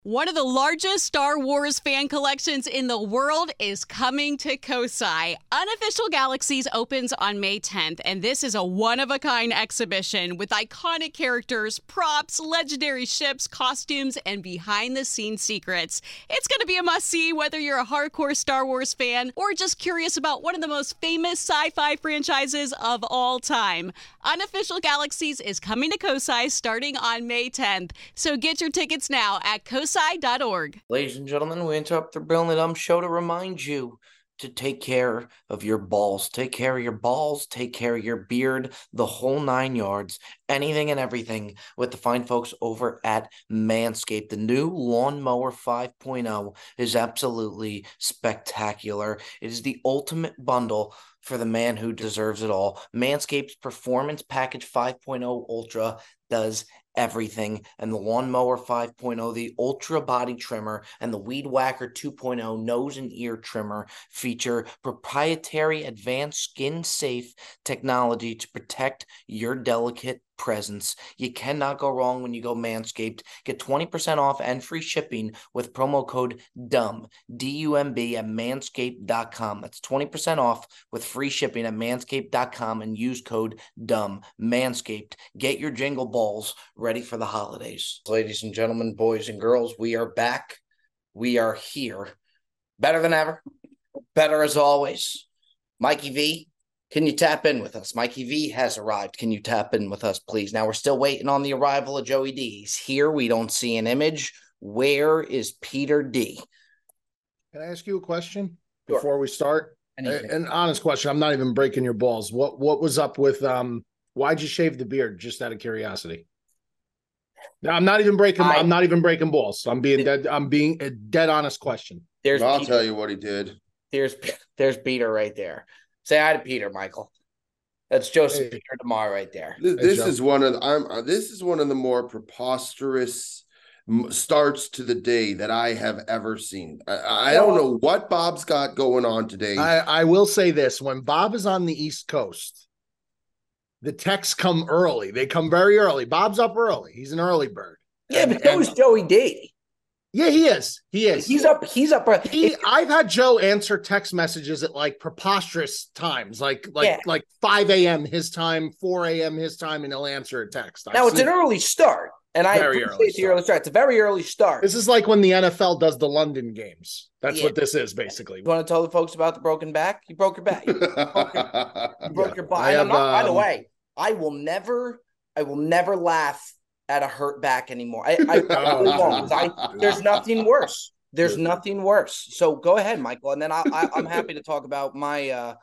One of the largest Star Wars fan collections in the world is coming to Kosai. Unofficial Galaxies opens on May 10th, and this is a one-of-a-kind exhibition with iconic characters, props, legendary ships, costumes, and behind-the-scenes secrets. It's going to be a must-see whether you're a hardcore Star Wars fan or just curious about one of the most famous sci-fi franchises of all time. Unofficial Galaxies is coming to Kosai starting on May 10th, so get your tickets now at kosai.org. Ladies and gentlemen, we interrupt the Bill and the Dumb Show to remind you to take care of your balls. Take care of your balls, take care of your beard, the whole 9 yards, anything and everything with the fine folks over at Manscaped. The new Lawnmower 5.0 is absolutely spectacular. It is the ultimate bundle for the man who deserves it all. Manscaped's Performance Package 5.0 Ultra does everything, and the Lawnmower 5.0, the Ultra Body Trimmer, and the Weed Whacker 2.0 Nose and Ear Trimmer feature proprietary advanced skin-safe technology to protect your delicate presence. You cannot go wrong when you go Manscaped. Get 20% off and free shipping with promo code DUMB, D-U-M-B, at manscaped.com. That's 20% off with free shipping at manscaped.com and use code DUMB. Manscaped. Get your jingle balls ready for the holidays. Ladies and gentlemen, boys and girls, we are back. We are here. Better than ever. Better as always. Mikey V, can you tap in with us? Mikey V has arrived. Can you tap in with us, please? Now, we're still waiting on the arrival of Joey D. He's here. We don't see an image. Where is Peter D? Can I ask you a question Sure. before we start? Anything. An honest question. I'm not even breaking your balls. What was up with why'd you shave the beard? Just out of curiosity. No, I'm not even breaking balls. I'm being a dead honest question. I'll tell you what he did. There's Peter right there. Say hi to Peter, Michael. That's Joseph Peter DeMar right there. This is one of the more preposterous starts to the day that I have ever seen. I don't know what Bob's got going on today. I will say this: when Bob is on the East Coast, the texts come early. They come very early. Bob's up early. He's an early bird. Yeah, but so is Joey D. Yeah, he is. He's up. I've had Joe answer text messages at like preposterous times, like 5 a.m. his time, 4 a.m. his time, and he'll answer a text. Now it's an early start, and I appreciate the early start. It's a very early start. This is like when the NFL does the London games. That's what this is, basically. You want to tell the folks about the broken back? You broke your back. You broke your back. By the way, I will never laugh at a hurt back anymore. I really won't. There's nothing worse. There's nothing worse. So go ahead, Michael, and then I'm happy to talk about my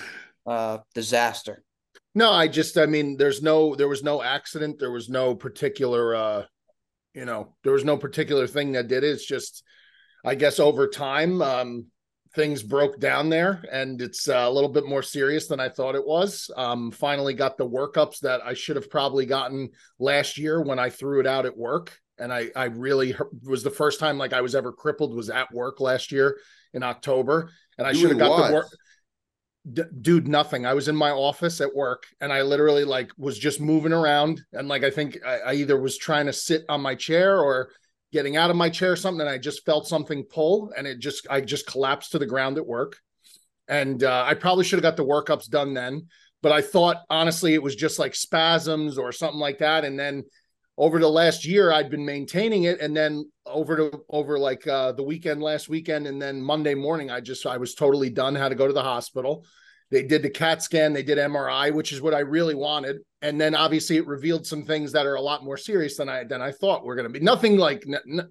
disaster. No, there was no accident. There was no particular, there was no particular thing that did it. It's just, I guess over time, things broke down there, and it's a little bit more serious than I thought it was. Finally got the workups that I should have probably gotten last year when I threw it out at work. And I really was the first time like I was ever crippled was at work last year in October. And I should have got the work. Dude, nothing. I was in my office at work and I literally like was just moving around. And like, I think I either was trying to sit on my chair or getting out of my chair or something, and I just felt something pull, and I just collapsed to the ground at work. And I probably should have got the workups done then, but I thought honestly it was just like spasms or something like that. And then over the last year, I'd been maintaining it, and then over like the weekend, last weekend, and then Monday morning, I was totally done. Had to go to the hospital. They did the CAT scan, they did MRI, which is what I really wanted. And then obviously it revealed some things that are a lot more serious than I thought were going to be. Nothing like I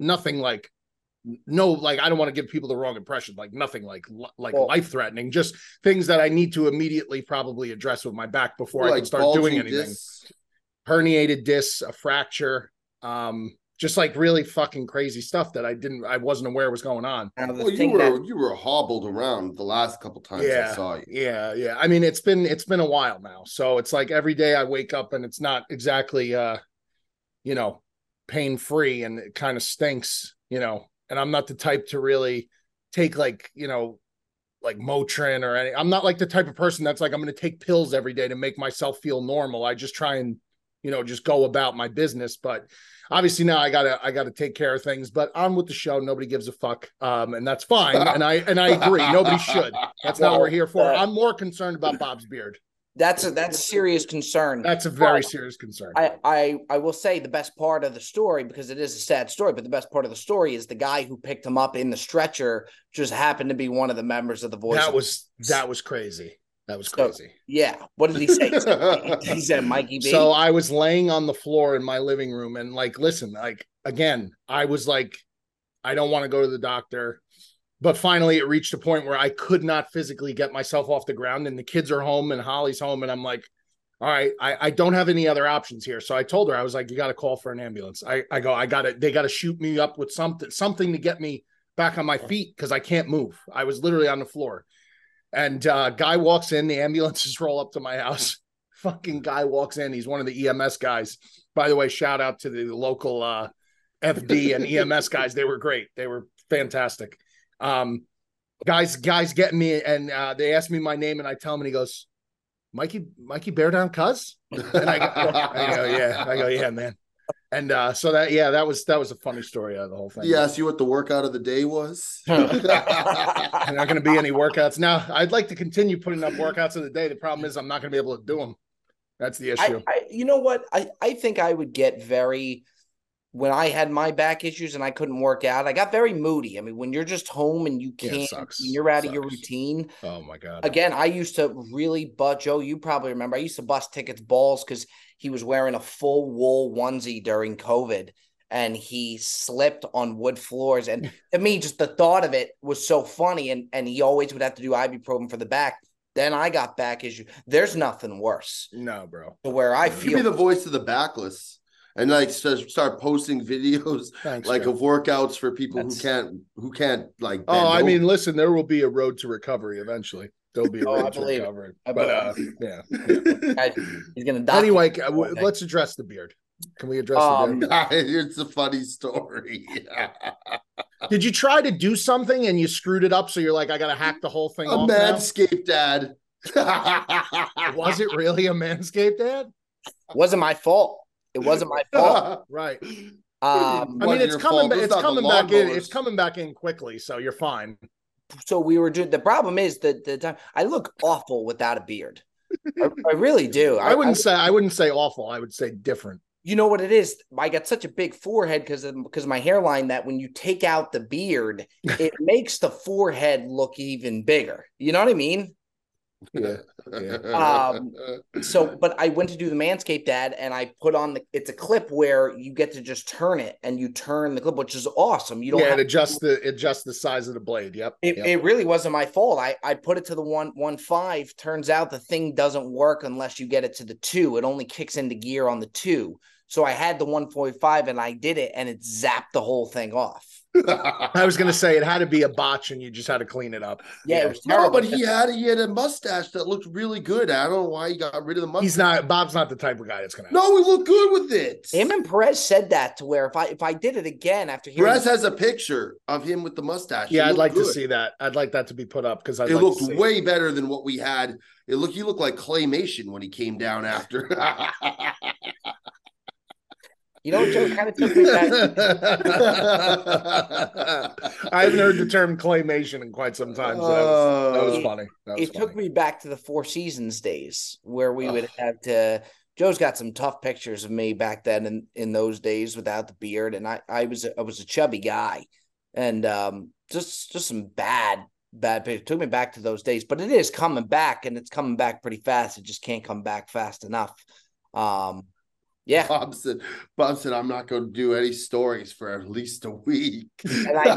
don't want to give people the wrong impression. Like nothing like life-threatening, just things that I need to immediately probably address with my back before I can start doing anything. Herniated discs, a fracture, just like really fucking crazy stuff that I wasn't aware was going on. Well, you were hobbled around the last couple times I saw you. Yeah. I mean, it's been a while now. So it's like every day I wake up and it's not exactly pain-free, and it kind of stinks, and I'm not the type to really take like Motrin or any. I'm not like the type of person that's like I'm going to take pills every day to make myself feel normal. I just try and just go about my business. But obviously now I gotta take care of things. But on with the show. Nobody gives a fuck, and that's fine. And I agree. Nobody should. That's not what we're here for. I'm more concerned about Bob's beard. That's a serious concern. That's a very serious concern. I will say the best part of the story, because it is a sad story, but the best part of the story is the guy who picked him up in the stretcher just happened to be one of the members of the Voice. That was crazy. That was crazy. Yeah. What did he say? He said Mikey B. So I was laying on the floor in my living room and listen, again, I was like, I don't want to go to the doctor. But finally, it reached a point where I could not physically get myself off the ground, and the kids are home and Holly's home. And I'm like, all right, I don't have any other options here. So I told her, I was like, you got to call for an ambulance. They got to shoot me up with something to get me back on my feet because I can't move. I was literally on the floor. And guy walks in, the ambulances roll up to my house. Fucking guy walks in. He's one of the EMS guys. By the way, shout out to the local FD and EMS guys. They were great. They were fantastic. Guys getting me, and they asked me my name, and I tell him, and he goes, Mikey Bear Down Cuz? And I go, yeah, man. And so that was a funny story out of the whole thing. He asked you what the workout of the day was. And not going to be any workouts now. I'd like to continue putting up workouts of the day. The problem is I'm not going to be able to do them. That's the issue. You know what? I think I would get when I had my back issues and I couldn't work out, I got very moody. I mean, when you're just home and you can't, when you're out of your routine. Oh my God. Again, I used to really Joe, you probably remember, I used to bust Ticket's balls because he was wearing a full wool onesie during COVID and he slipped on wood floors. And to me, just the thought of it was so funny. And he always would have to do ibuprofen for the back. Then I got back issues. There's nothing worse. No, bro. To where I feel. You be the voice of the backless. And start posting videos of workouts for people who can't bend I mean, listen, there will be a road to recovery eventually. There'll be a road to recovery. But yeah. He's gonna die. Anyway, let's address the beard. Can we address the beard? It's a funny story. Did you try to do something and you screwed it up? So you're like, I gotta hack the whole thing off. Manscaped dad. Was it really a Manscaped dad? Wasn't my fault. It wasn't my fault. Right. I mean, it's coming back in quickly, so you're fine. So we were doing, the problem is that the time I look awful without a beard. I really do. I wouldn't say awful. I would say different. You know what it is? I got such a big forehead because of my hairline that when you take out the beard, it makes the forehead look even bigger. You know what I mean? Yeah. But I went to do the Manscaped ad and I put on it's a clip where you get to just turn it and you turn the clip, which is awesome. You don't adjust the size of the blade. Yep. It really wasn't my fault. I put it to the 1.5. Turns out the thing doesn't work unless you get it to the 2. It only kicks into gear on the 2. So I had the 1.5 and I did it and it zapped the whole thing off. I was going to say it had to be a botch and you just had to clean it up. Yeah, it was terrible. No, but he had a mustache that looked really good. I don't know why he got rid of the mustache. Bob's not the type of guy that's going to. No, he looked good with it. Him and Perez said that to where if I did it again after hearing Perez has a picture of him with the mustache. Yeah, I'd like to see that. I'd like that to be put up because it looked way better than what we had. He looked like claymation when he came down after. You know, Joe kind of took me back. I haven't heard the term claymation in quite some time. So that was funny. It took me back to the Four Seasons days where we would have to. Joe's got some tough pictures of me back then in those days without the beard, and I was a chubby guy, and just some bad pictures. It took me back to those days, but it is coming back, and it's coming back pretty fast. It just can't come back fast enough. Yeah. Bob said, I'm not going to do any stories for at least a week. And I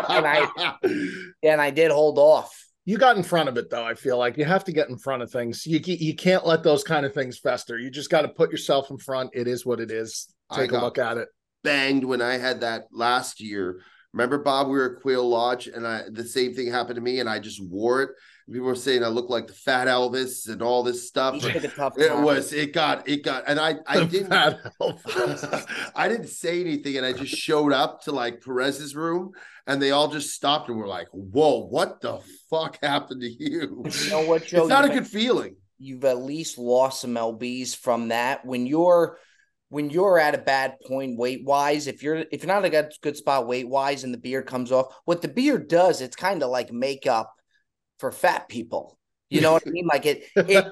did hold off. You got in front of it, though. I feel like you have to get in front of things. You can't let those kind of things fester. You just got to put yourself in front. It is what it is. Take a look at it. Banged when I had that last year. Remember, Bob, we were at Quail Lodge, and the same thing happened to me, and I just wore it. People were saying I look like the Fat Elvis and all this stuff. It got, and I didn't, I didn't say anything, and I just showed up to like Perez's room, and they all just stopped and were like, "Whoa, what the fuck happened to you?" You know what, Joe? It's not a good feeling. You've at least lost some lbs from that. When you're when you're at a bad point weight wise, if you're not at a good spot weight wise and the beard comes off, what the beard does, it's kind of like makeup for fat people. You know what I mean? Like it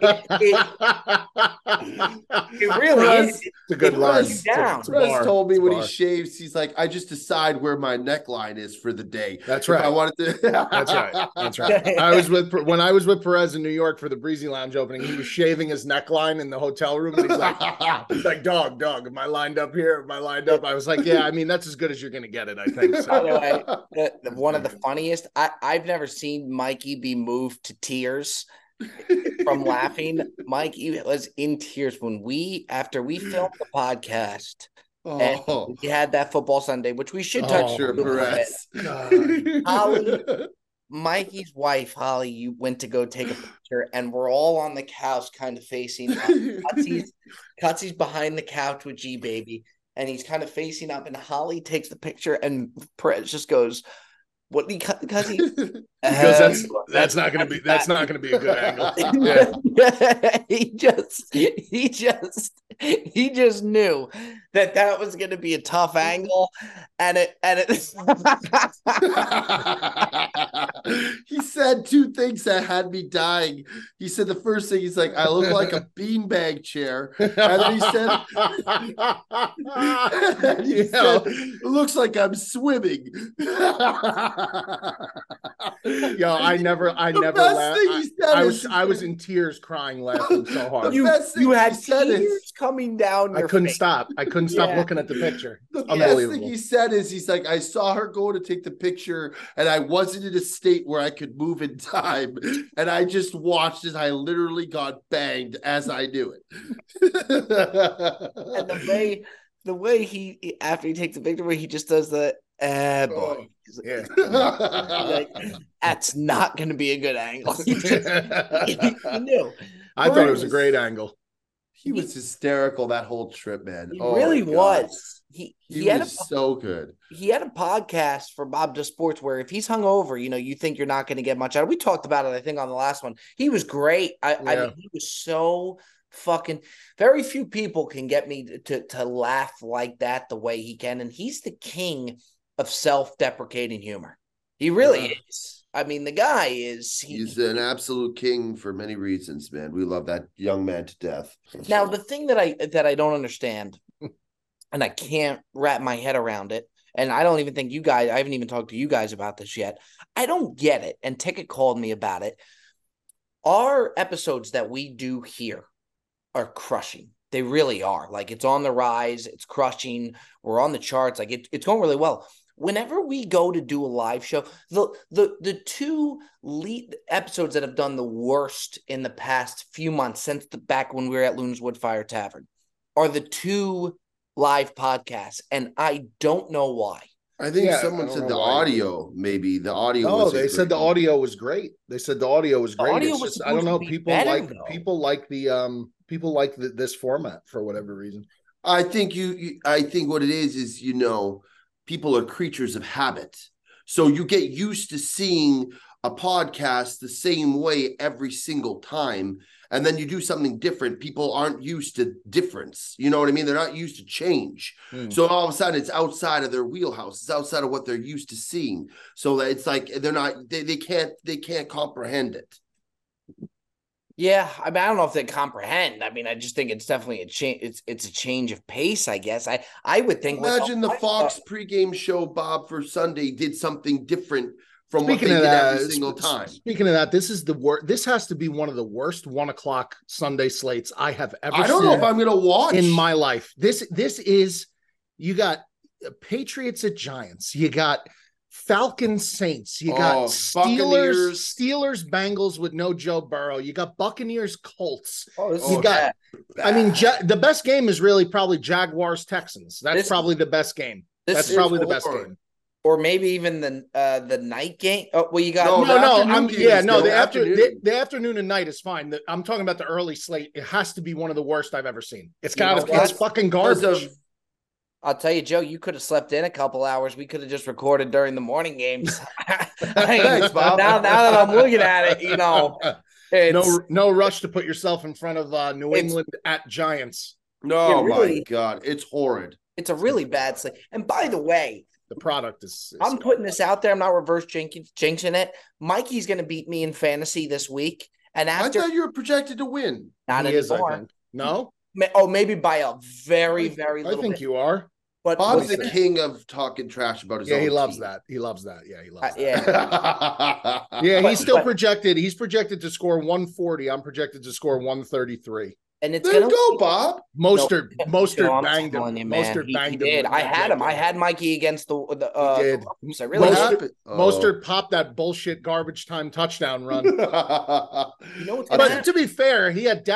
really is. It's a good line. Russ told me when he shaves, he's like, I just decide where my neckline is for the day. That's right. I wanted to. That's right. That's right. When I was with Perez in New York for the Breezy Lounge opening, he was shaving his neckline in the hotel room, and he's like, dog, am I lined up here? Am I lined up? I was like, yeah, I mean, that's as good as you're gonna get it, I think. So. By the way, one of the funniest, I've never seen Mikey be moved to tears from laughing. Mikey was in tears after we filmed the podcast. And we had that football Sunday, which we should touch. Sure, Perez. Holly, Mikey's wife, Holly, you went to go take a picture, and we're all on the couch, kind of facing up. Cutsy's behind the couch with G Baby, and he's kind of facing up. And Holly takes the picture, and Perez just goes, "What? Because that's not going to be a good angle." Yeah. he just knew that was going to be a tough angle, and it. He said two things that had me dying. He said the first thing, he's like, I look like a beanbag chair, and then he said, it looks like I'm swimming. Yo, I never laughed. I was in tears, crying, laughing so hard. You had tears coming down. I couldn't stop. I couldn't stop looking at the picture. The best thing he said is, he's like, I saw her go to take the picture, and I wasn't in a state where I could move in time, and I just watched as I literally got banged as I do it. And the way he after he takes the picture, where he just does the boy. Yeah. Like, that's not going to be a good angle. He knew. I thought it was a great angle. He was hysterical that whole trip, man. He really was. He was so good. He had a podcast for Bob Does Sports where if he's hungover, you think you're not going to get much out of it. We talked about it, I think, on the last one. He was great. I mean, he was so fucking. Very few people can get me to laugh like that the way he can, and he's the king of self-deprecating humor. He really is. I mean, the guy is. He's an absolute king for many reasons, man. We love that young man to death. Now, the thing that I don't understand, and I can't wrap my head around it, and I don't even think you guys, I haven't even talked to you guys about this yet. I don't get it, and Ticket called me about it. Our episodes that we do here are crushing. They really are. Like, it's on the rise. It's crushing. We're on the charts. Like, it's going really well. Whenever we go to do a live show, the two lead episodes that have done the worst in the past few months, since back when we were at Loon's Woodfire Tavern, are the two live podcasts, and I don't know why. I think someone said the audio, maybe the audio. No, they said the audio was great. They said the audio was great. Audio it's was just, I don't know. People like the this format for whatever reason. I think I think what it is people are creatures of habit. So you get used to seeing a podcast the same way every single time. And then you do something different. People aren't used to difference. You know what I mean? They're not used to change. So all of a sudden it's outside of their wheelhouse. It's outside of what they're used to seeing. So that it's like, they can't comprehend it. Yeah, I mean, I don't know if they comprehend. I mean, I just think it's definitely a change. It's a change of pace, I guess. I would think. Imagine the Fox pregame show, Bob, for Sunday did something different from what they did every single time. Speaking of that, this is the worst. This has to be one of the worst 1:00 Sunday slates I have ever seen. I don't know if I'm going to watch in my life. This is, you got Patriots at Giants. You got Falcons Saints. You got Steelers Bengals with no Joe Burrow. You got Buccaneers Colts. The best game is really probably Jaguars Texans. That's probably the best game. That's probably the best game. Or maybe even the night game. Oh, well, you got the afternoon and night is fine. I'm talking about the early slate. It has to be one of the worst I've ever seen. It's fucking garbage. I'll tell you, Joe, you could have slept in a couple hours. We could have just recorded during the morning games. Thanks, Bob. Now that I'm looking at it, no rush to put yourself in front of New England at Giants. No, really, my God, it's horrid. it's a really bad slate. And by the way, The product is I'm putting this out there. I'm not reverse jinxing it. Mikey's going to beat me in fantasy this week. And after, I thought you were projected to win. not he is, I anymore. think. No, Maybe by a very, very I little think bit. you are. But Bob's the king of talking trash about his own He loves team. that. He loves that. Yeah, he loves that. yeah. Yeah, he's still projected. He's projected to score 140. I'm projected to score 133. And it's There going you go, Bob. Mostert I'm banged him. telling you, man. Mostert He banged did. him. I had him. I had Mikey against the He did. I really What did. happened? Mostert popped that bullshit garbage time touchdown run. You know what's going to But happen? to be fair, he had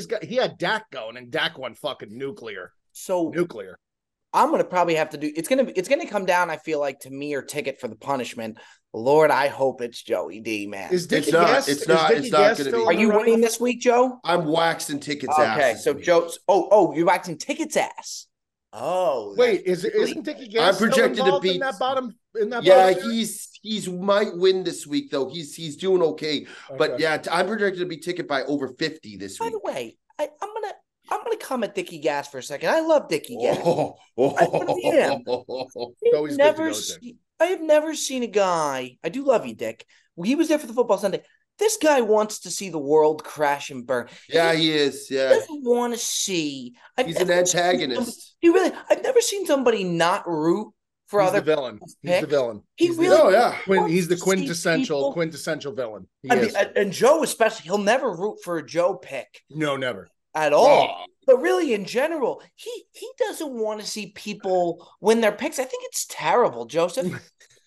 Dak going, and Dak went fucking nuclear. So Nuclear. I'm gonna probably have to do. It's gonna come down. I feel like to me or Ticket for the punishment. Lord, I hope it's Joey D, man. Is Dickie not- Gas? it's is not- Dickie it's not Gas gonna still be. in Are the you running? winning this week, Joe? I'm waxing tickets Okay, ass. so Joe's. Oh, you're waxing Ticket's ass. Oh, Wait, that's isn't Dickie I'm Gas still projected to involved beat- in that bottom? Yeah, bottom area? he's might win this week though. He's doing okay. But Okay. yeah, I'm projected to be ticket by over 50 this By week. the way, I'm gonna comment Dickie Gas for a second. I love Dickie Gas. Oh, I really am. always good to go, Dick. I have never seen a guy. I do love you, Dick. He was there for the football Sunday. This guy wants to see the world crash and burn. Yeah, he is. He Yeah, doesn't want to see. he's an antagonist. I've never seen somebody not root for He's other the villain. He's the pick. villain. He He's really- Oh yeah. he's the See quintessential people- villain. He I mean, is. and Joe especially, he'll never root for a Joe pick No, never. at all. Oh, But really, in general, he doesn't want to see people win their picks. I think it's terrible, Joseph.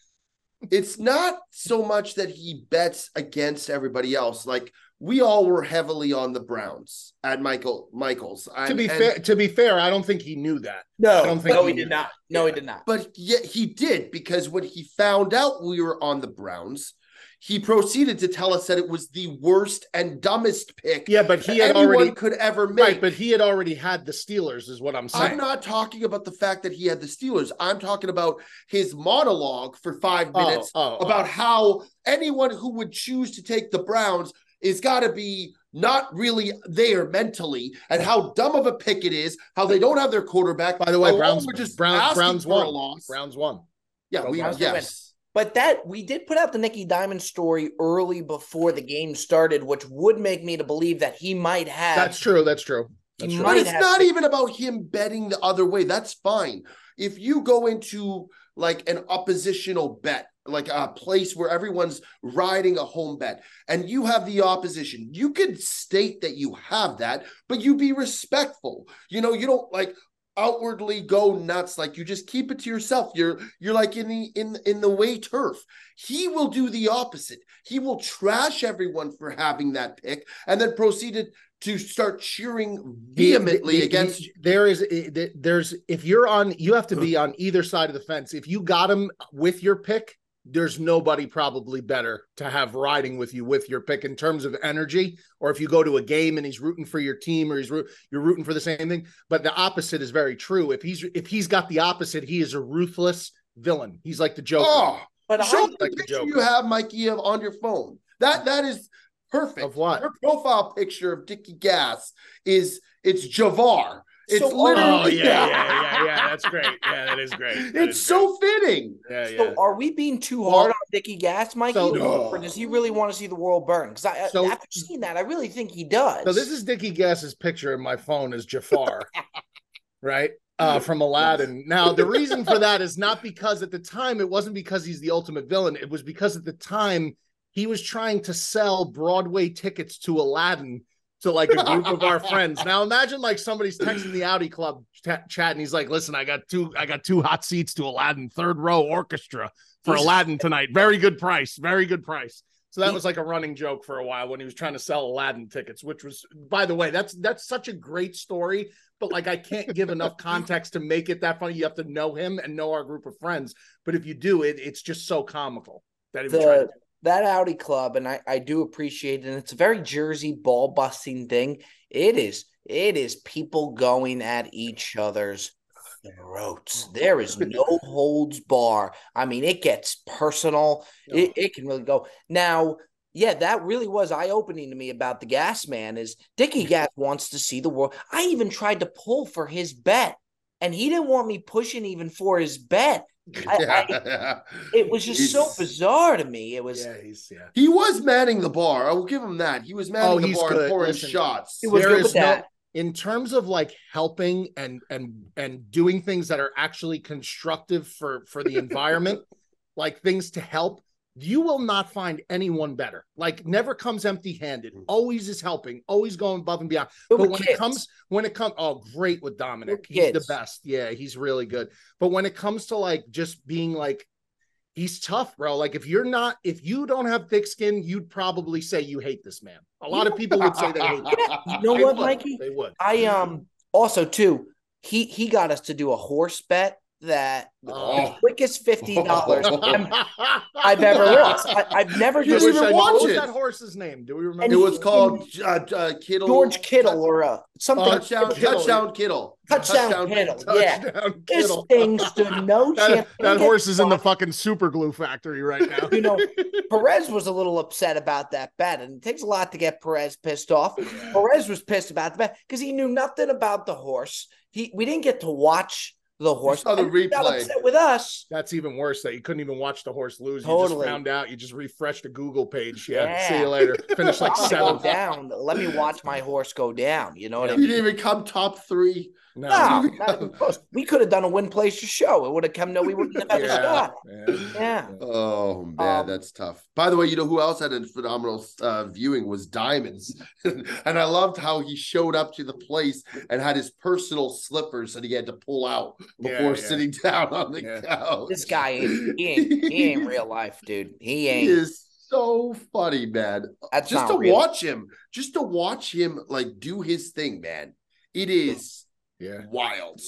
It's not so much that he bets against everybody else. Like we all were heavily on the Browns at Michaels. to be fair, I don't think he knew that. No, I don't think no, he he did knew. not. No, he did not. But yet he did, because when he found out we were on the Browns, he proceeded to tell us that it was the worst and dumbest pick Yeah, but he had anyone already could ever make. right, but he had already had the Steelers, is what I'm saying. I'm not talking about the fact that he had the Steelers. I'm talking about his monologue for 5 minutes about how anyone who would choose to take the Browns is got to be not really there mentally, and how dumb of a pick it is, how they don't have their quarterback. By the way, how Browns we're just Browns asking for a won. loss. Browns won. Yeah, Browns yes. But that we did put out the Nicky Diamond story early before the game started, which would make me to believe that he might have. That's true. That's true. That's He true. might But it's have not to- even about him betting the other way. That's fine. If you go into like an oppositional bet, like a place where everyone's riding a home bet, and you have the opposition, you could state that you have that, but you be respectful. You know, you don't like outwardly go nuts. Like you just keep it to yourself. You're like in the way turf. He will do the opposite. He will trash everyone for having that pick, and then proceeded to start cheering vehemently against. There's if you're on, you have to be on either side of the fence. If you got him with your pick, there's nobody probably better to have riding with you with your pick in terms of energy. Or if you go to a game and he's rooting for your team, or you're rooting for the same thing. But the opposite is very true. If he's got the opposite, he is a ruthless villain. He's like the Joker. Oh, But show I, the like the picture Joker. you have, Mikey, on your phone. That is perfect. Of what? Your profile picture of Dickie Gas it's Javar. It's So- literally yeah. That's great. Yeah, that is great. It's so fitting. Yeah. so are we being too hard on Dickie Gas, Mikey? So- or does he really want to see the world burn? Because So- after seeing that, I really think he does. So this is Dickie Gas's picture in my phone is Jafar, right? From Aladdin. Now, the reason for that is not because at the time, it wasn't because he's the ultimate villain. It was because at the time he was trying to sell Broadway tickets to Aladdin to like a group of our friends. Now imagine like somebody's texting the Audi Club chat and he's like, listen, I got two hot seats to Aladdin, third row orchestra for Aladdin tonight. Very good price. Very good price. So that was like a running joke for a while when he was trying to sell Aladdin tickets, which was, by the way, that's such a great story, but like I can't give enough context to make it that funny. You have to know him and know our group of friends. But if you do, it's just so comical that he was trying to. That Audi Club, and I do appreciate it, and it's a very Jersey ball busting thing. It is people going at each other's throats. There is no holds bar. I mean, it gets personal. It can really go. Now, Yeah, that really was eye-opening to me about the Gas Man is Dickie Gas wants to see the world. I even tried to pull for his bet, and he didn't want me pushing even for his bet. It was just so bizarre to me. It was. He was manning the bar. I will give him that. He was manning the bar and pouring shots. He was good with that. In terms of like helping and doing things that are actually constructive for the environment, like things to help, you will not find anyone better. Like never comes empty-handed, always is helping, always going above and beyond. But when it comes, oh, great with Dominic. He's the best. Yeah, he's really good. But when it comes to like just being like, he's tough, bro. Like if you don't have thick skin, you'd probably say you hate this man. A lot of people would say they hate him. You know what, Mikey? They would. I also too, he got us to do a horse bet that the quickest $50 I've ever lost. I've never just even watched it. What was that horse's name? Do we remember? It was called Kittle. George Kittle or something. Touchdown Kittle. Touchdown Kittle. Yeah. This thing stood no chance. That horse is in the fucking super glue factory right now. You know, Perez was a little upset about that bet, and it takes a lot to get Perez pissed off. Yeah. Perez was pissed about the bet because he knew nothing about the horse. We didn't get to watch the horse. The replay. Got upset with us. That's even worse. That you couldn't even watch the horse lose. Totally. You just found out. You just refreshed a Google page. Yeah. See you later. Finish like 7th. Down. Let me watch my horse go down. You know what I mean? You didn't even come top 3. No, not even close. We could have done a win place to show. It would have come. No, we wouldn't have had a shot. Yeah. Oh man, that's tough. By the way, you know who else had a phenomenal viewing was Diamonds, and I loved how he showed up to the place and had his personal slippers that he had to pull out before sitting down on the couch. This guy, he ain't real life, dude. He ain't. He is so funny, man. That's just to watch him like do his thing, man. It is. Yeah, wild.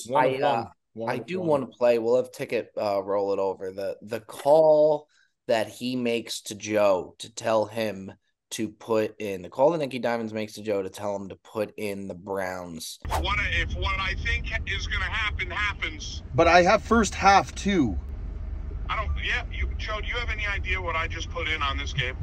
I do want to play. We'll have Ticket roll it over the call that he makes to Joe to tell him to put in the call that Nicky Diamonds makes to Joe to tell him to put in the Browns. If what I think is going to happen happens, but I have first half too. I don't. Yeah, Joe. Do you have any idea what I just put in on this game?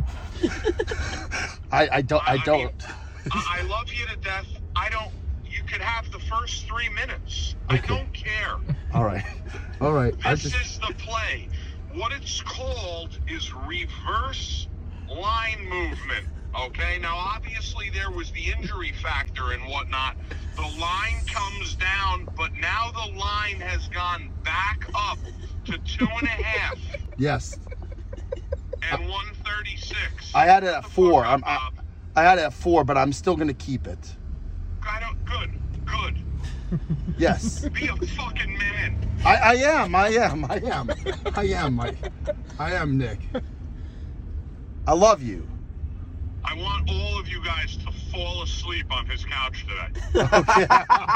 I don't. I love you to death. I don't. You could have the first 3 minutes. Okay. I don't care. All right. This is the play. What it's called is reverse line movement. Okay? Now, obviously, there was the injury factor and whatnot. The line comes down, but now the line has gone back up to 2.5. Yes. And 136. I had it at 4. I had it at 4, but I'm still going to keep it. Good. Yes. Be a fucking man. I am, Mike. I am, Nick. I love you. I want all of you guys to fall asleep on his couch today. Okay.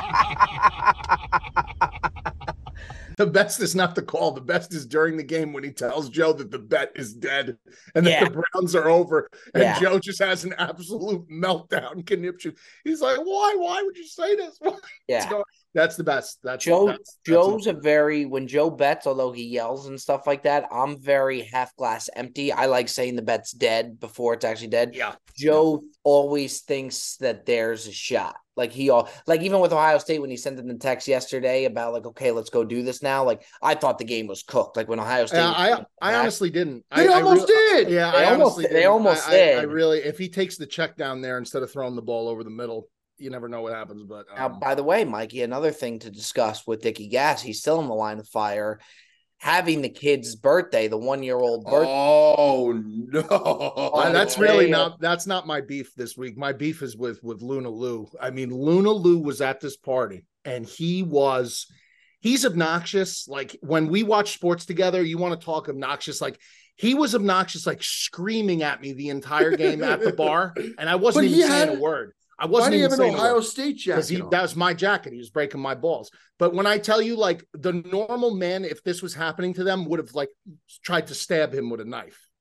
The best is not the call. The best is during the game when he tells Joe that the bet is dead and that the Browns are over. And Joe just has an absolute meltdown, conniption. He's like, why? Why would you say this? Yeah. That's the best. Joe's a very, when Joe bets, although he yells and stuff like that, I'm very half glass empty. I like saying the bet's dead before it's actually dead. Yeah. Joe always thinks that there's a shot. Like even with Ohio State, when he sent in the text yesterday about like, okay, let's go do this now. Like I thought the game was cooked. Like when Ohio State, I honestly didn't. They almost did. Yeah, they almost did. I really, if he takes the check down there instead of throwing the ball over the middle, you never know what happens. But now, by the way, Mikey, another thing to discuss with Dickie Gas, he's still in the line of fire. Having the kid's birthday, the 1-year-old birthday. Oh no! That's not my beef this week. My beef is with Luna Lou. I mean, Luna Lou was at this party, and he's obnoxious. Like when we watch sports together, you want to talk obnoxious. Like he was obnoxious, like screaming at me the entire game at the bar, and I wasn't even saying a word. I wasn't even saying an Ohio State jacket. That was my jacket. He was breaking my balls. But when I tell you, like the normal man, if this was happening to them, would have like tried to stab him with a knife.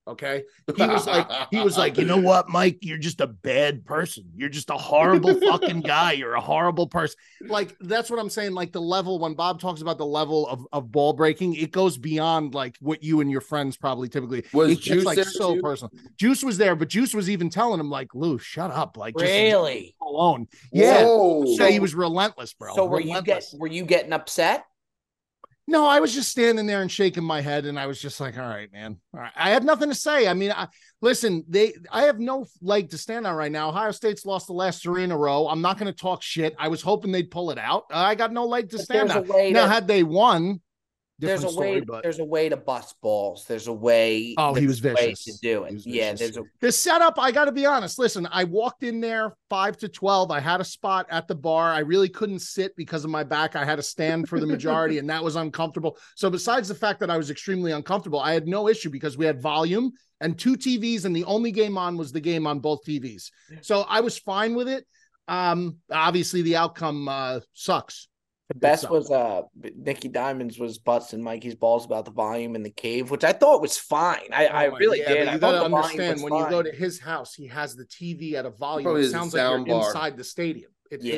Okay. He was like, you know what, Mike, you're just a bad person. You're just a horrible fucking guy. You're a horrible person. Like, that's what I'm saying. Like the level, when Bob talks about the level of ball breaking, it goes beyond like what you and your friends probably typically was Juice like there so too? personal. Juice was there, but Juice was even telling him like, Lou, shut up. Like, really just alone. Yeah. Whoa. So he was relentless, bro. So relentless. were you getting upset? No, I was just standing there and shaking my head, and I was just like, all right, man. All right. I had nothing to say. I mean, listen, I have no leg to stand on right now. Ohio State's lost the last 3 in a row. I'm not going to talk shit. I was hoping they'd pull it out. I got no leg to stand on. Now, had they won, there's a way to bust balls. There's a way. Oh, he was vicious to do it. Yeah, the setup. I got to be honest. Listen, I walked in there 5 to 12. I had a spot at the bar. I really couldn't sit because of my back. I had to stand for the majority, and that was uncomfortable. So besides the fact that I was extremely uncomfortable, I had no issue because we had volume and 2 TVs, and the only game on was the game on both TVs. So I was fine with it. Obviously, the outcome sucks. The best was Nicky Diamonds was busting Mikey's balls about the volume in the cave, which I thought was fine. I really did. You got to understand, when you go to his house, he has the TV at a volume. It sounds like you're inside the stadium.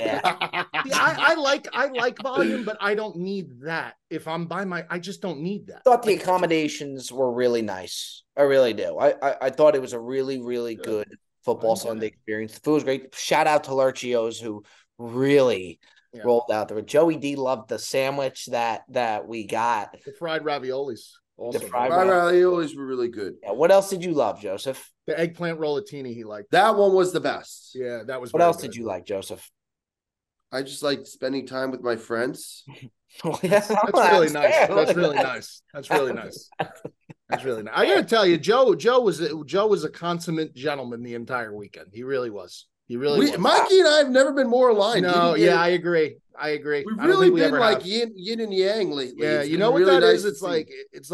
I like volume, but I don't need that. If I'm I just don't need that. I thought the accommodations were really nice. I really do. I thought it was a really, really good football Sunday experience. The food was great. Shout out to Lurchio's, who really rolled out there. Joey D loved the sandwich that we got. The fried raviolis. Also. The fried raviolis were really good. Yeah. What else did you love, Joseph? The eggplant rollatini he liked. That one was the best. Yeah, that was. What else did you like, Joseph? I just like spending time with my friends. That's really nice. That's really nice. That's really nice. That's really nice. I got to tell you, Joe was a consummate gentleman the entire weekend. He really was. He really was. Mikey and I have never been more aligned. No, I agree. We've really been like yin and yang lately. Yeah, you know what that is? It's like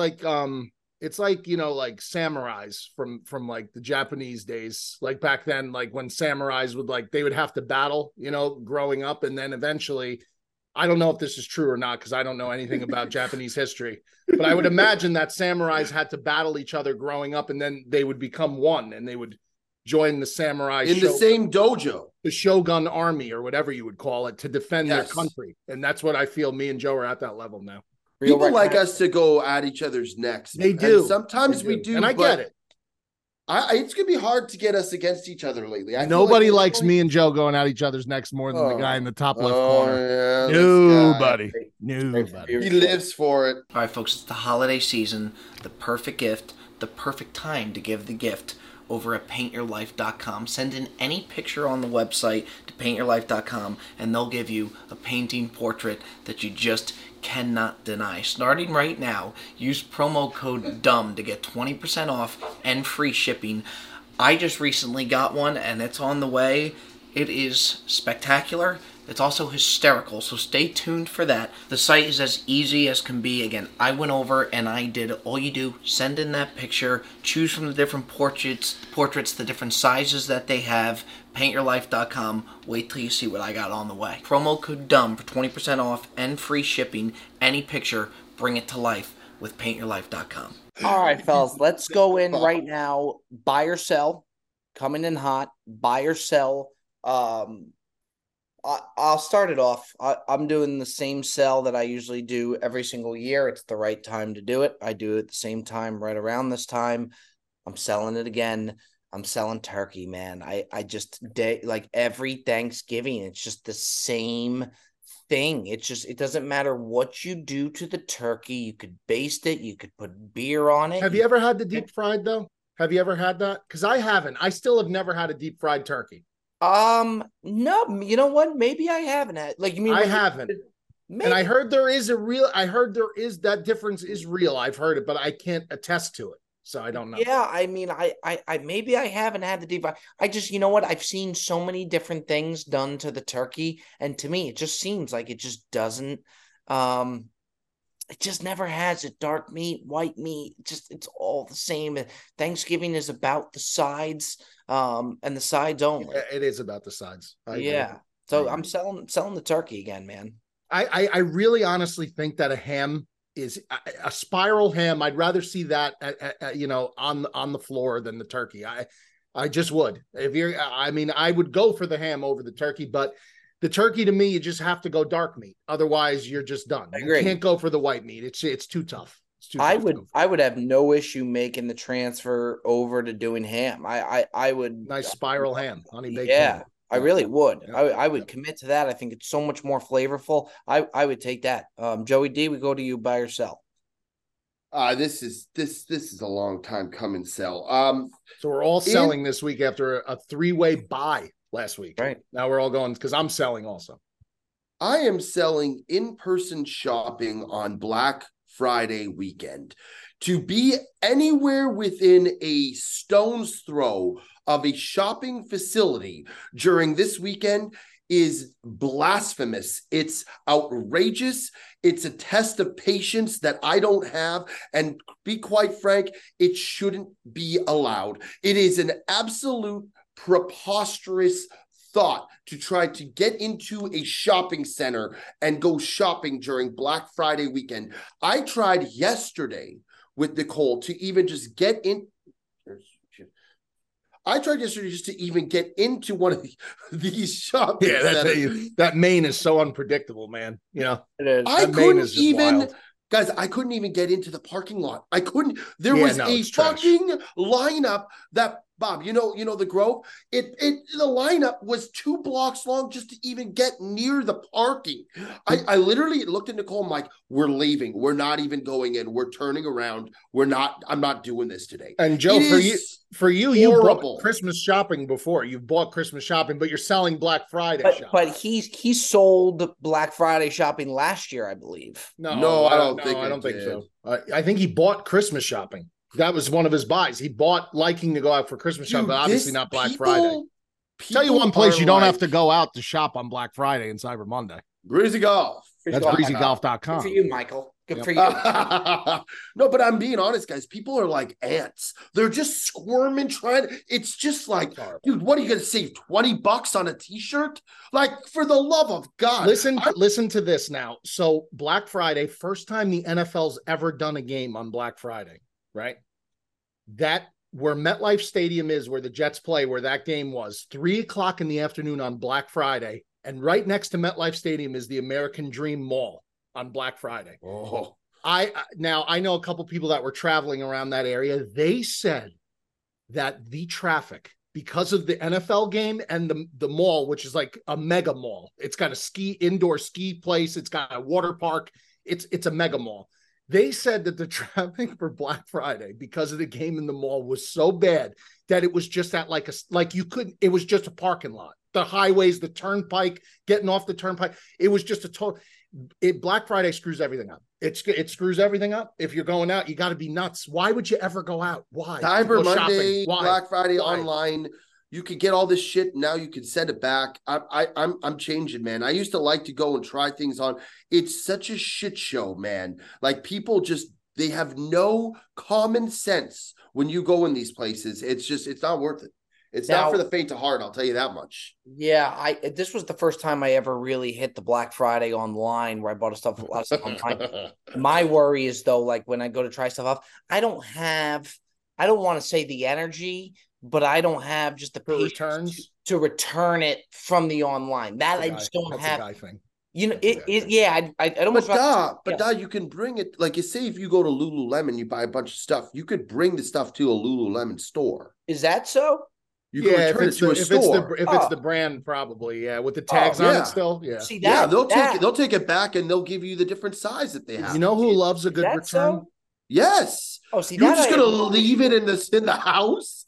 like samurais from like the Japanese days, like back then, like when samurais they would have to battle, growing up, and then eventually, I don't know if this is true or not because I don't know anything about Japanese history, but I would imagine that samurais had to battle each other growing up, and then they would become one, and they would join the samurai in the same dojo, the Shogun army or whatever you would call it, to defend their country. And that's what I feel me and Joe are at that level now. People like us to go at each other's necks. They do. And sometimes we do. And I get it. It's going to be hard to get us against each other lately. Nobody likes me and Joe going at each other's necks more than the guy in the top left corner. Yeah, Nobody. He lives for it. All right, folks, it's the holiday season, the perfect gift, the perfect time to give the gift. Over at paintyourlife.com. Send in any picture on the website to paintyourlife.com, and they'll give you a painting portrait that you just cannot deny. Starting right now, use promo code DUMB to get 20% off and free shipping. I just recently got one, and it's on the way. It is spectacular. It's also hysterical, so stay tuned for that. The site is as easy as can be. Again, I went over and I did all you do. Send in that picture, choose from the different portraits, the different sizes that they have. Paintyourlife.com. Wait till you see what I got on the way. Promo code DUMB for 20% off and free shipping. Any picture, bring it to life with paintyourlife.com. All right, fellas, let's go in right now. Buy or sell, coming in hot. Buy or sell. I'll start it off. I'm doing the same sell that I usually do every single year. It's the right time to do it. I do it at the same time, right around this time. I'm selling it again. I'm selling turkey, man. I just like every Thanksgiving, it's just the same thing. It doesn't matter what you do to the turkey. You could baste it. You could put beer on it. Have you ever had the deep fried though? Have you ever had that? Because I haven't. I still have never had a deep fried turkey. No, you know what? Maybe I haven't had. Like, you mean I haven't. Maybe. And I heard that difference is real. I've heard it, but I can't attest to it. So I don't know. Yeah, I mean, I maybe I haven't had the deep fry. I just, you know what? I've seen so many different things done to the turkey, and to me, it just seems like it just doesn't. It just never has it. Dark meat, white meat, it's all the same. Thanksgiving is about the sides, and the sides only. It is about the sides. So I'm selling the turkey again, man. I really honestly think that a ham is a spiral ham. I'd rather see that, on the floor than the turkey. I just would. I would go for the ham over the turkey, but the turkey to me, you just have to go dark meat. Otherwise, you're just done. I agree. You can't go for the white meat. It's too tough. I would have no issue making the transfer over to doing ham. I would nice spiral ham, honey baked. Yeah, ham. I really would. Yeah. I would commit to that. I think it's so much more flavorful. I would take that. Joey D, we go to you buy or sell. This is a long time coming, sell. So we're all selling this week after a 3-way buy last week. Right. Now we're all going because I'm selling also. I am selling in-person shopping on Black Friday weekend. To be anywhere within a stone's throw of a shopping facility during this weekend is blasphemous. It's outrageous. It's a test of patience that I don't have. And be quite frank, it shouldn't be allowed. It is an absolute preposterous thought to try to get into a shopping center and go shopping during Black Friday weekend. I tried yesterday with Nicole to even just get in. I tried yesterday just to even get into one of these shopping centers. That Maine is so unpredictable, man. You know, it is. I couldn't even, guys, I couldn't even get into the parking lot. I couldn't. There was a fucking lineup that, Bob, you know the Grove. The lineup was 2 blocks long just to even get near the parking. I literally looked at Nicole. I'm like, we're leaving. We're not even going in. We're turning around. I'm not doing this today. And Joe, for you, you bought Christmas shopping before. You've bought Christmas shopping, but you're selling Black Friday shopping. But he sold Black Friday shopping last year, I believe. No, I don't think so. I think he bought Christmas shopping. That was one of his buys. He bought liking to go out for Christmas shopping, but obviously not Black Friday. Tell you one place you don't have to go out to shop on Black Friday and Cyber Monday. Breezy Golf. That's breezygolf.com. Good for you, Michael. Good for you. No, but I'm being honest, guys. People are like ants. They're just squirming, it's just like, dude, what are you going to save $20 on a t-shirt? Like, for the love of God. Listen to this now. So Black Friday, first time the NFL's ever done a game on Black Friday, right? That where MetLife Stadium is, where the Jets play, where that game was, 3:00 in the afternoon on Black Friday. And right next to MetLife Stadium is the American Dream Mall on Black Friday. Oh, I know a couple people that were traveling around that area. They said that the traffic, because of the NFL game and the mall, which is like a mega mall, it's got a indoor ski place, it's got a water park, it's a mega mall. They said that the traffic for Black Friday, because of the game in the mall, was so bad that it was just at it was just a parking lot. The highways, the turnpike, getting off the turnpike. It was just Black Friday screws everything up. It screws everything up. If you're going out, you got to be nuts. Why would you ever go out? Why? Cyber Monday, Black Friday online. You could get all this shit. Now you can send it back. I'm changing, man. I used to like to go and try things on. It's such a shit show, man. Like, people they have no common sense when you go in these places. It's not worth it. It's not for the faint of heart, I'll tell you that much. Yeah, this was the first time I ever really hit the Black Friday online, where I bought a lot of stuff online. My worry is, though, like when I go to try stuff off, I don't want to say the energy, but I don't have just the patience to return it from the online. That I just don't have. That's a guy thing. You know, I almost. But you can bring it. Like, you say, if you go to Lululemon, you buy a bunch of stuff. You could bring the stuff to a Lululemon store. Is that so? You can return it to a store. If it's the brand, probably, with the tags on it still. Yeah. See, they'll take it back, and they'll give you the different size that they have. You know who loves a good return? So? Yes. Oh, see, you're just gonna leave it in the house?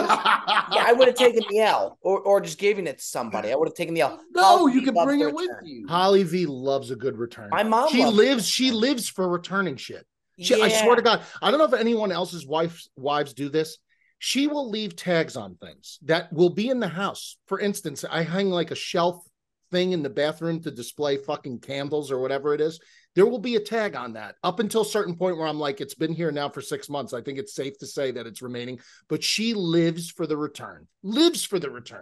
I would have taken the L, or just giving it to somebody. I would have taken the L. No, you can bring it with you. Holly V loves a good return. My mom. She lives for returning shit. I swear to God, I don't know if anyone else's wives do this. She will leave tags on things that will be in the house. For instance, I hang like a shelf thing in the bathroom to display fucking candles or whatever it is. There will be a tag on that up until a certain point where I'm like, it's been here now for 6 months. I think it's safe to say that it's remaining, but she lives for the return.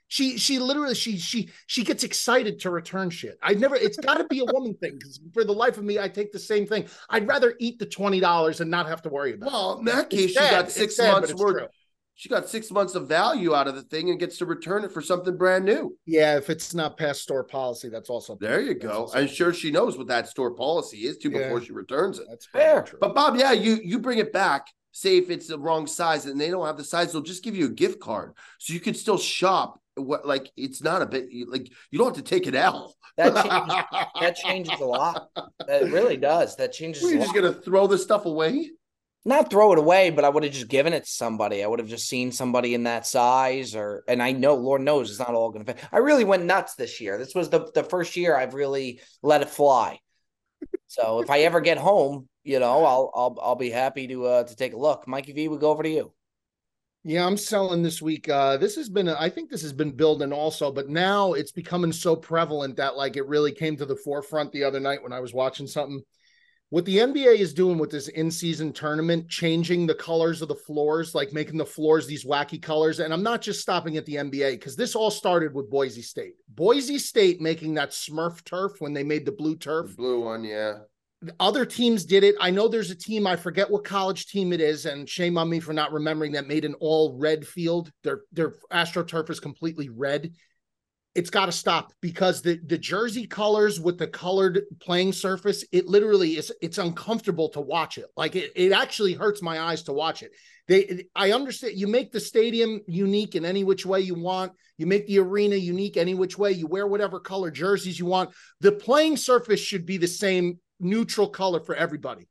She literally she gets excited to return shit. It's got to be a woman thing, because for the life of me, I take the same thing. I'd rather eat the $20 and not have to worry about it. Well, in that case, she got 6 months worth. She got 6 months of value out of the thing and gets to return it for something brand new. Yeah, if it's not past store policy, that's also there. You go. I'm sure she knows what that store policy is too before she returns it. That's fair. But Bob, yeah, you bring it back. Say if it's the wrong size and they don't have the size, they'll just give you a gift card, so you can still shop. Like it's not a bit like you don't have to take an L. That changes a lot. That really does. That changes. You're just gonna throw this stuff away? Not throw it away, but I would have just given it to somebody. I would have just seen somebody in that size, and I know, Lord knows, it's not all going to fit. I really went nuts this year. This was the first year I've really let it fly. So if I ever get home, I'll be happy to take a look. Mikey V, we go over to you. Yeah, I'm selling this week. I think this has been building also, but now it's becoming so prevalent that like it really came to the forefront the other night when I was watching something. What the NBA is doing with this in-season tournament, changing the colors of the floors, like making the floors these wacky colors. And I'm not just stopping at the NBA, because this all started with Boise State. Boise State making that Smurf turf when they made the blue turf. The blue one, yeah. Other teams did it. I know there's a team, I forget what college team it is, and shame on me for not remembering, that made an all red field. Their AstroTurf is completely red. It's got to stop, because the jersey colors with the colored playing surface, it literally it's uncomfortable to watch it. Like it actually hurts my eyes to watch it. I understand you make the stadium unique in any which way you want. You make the arena unique any which way. You wear whatever color jerseys you want. The playing surface should be the same neutral color for everybody.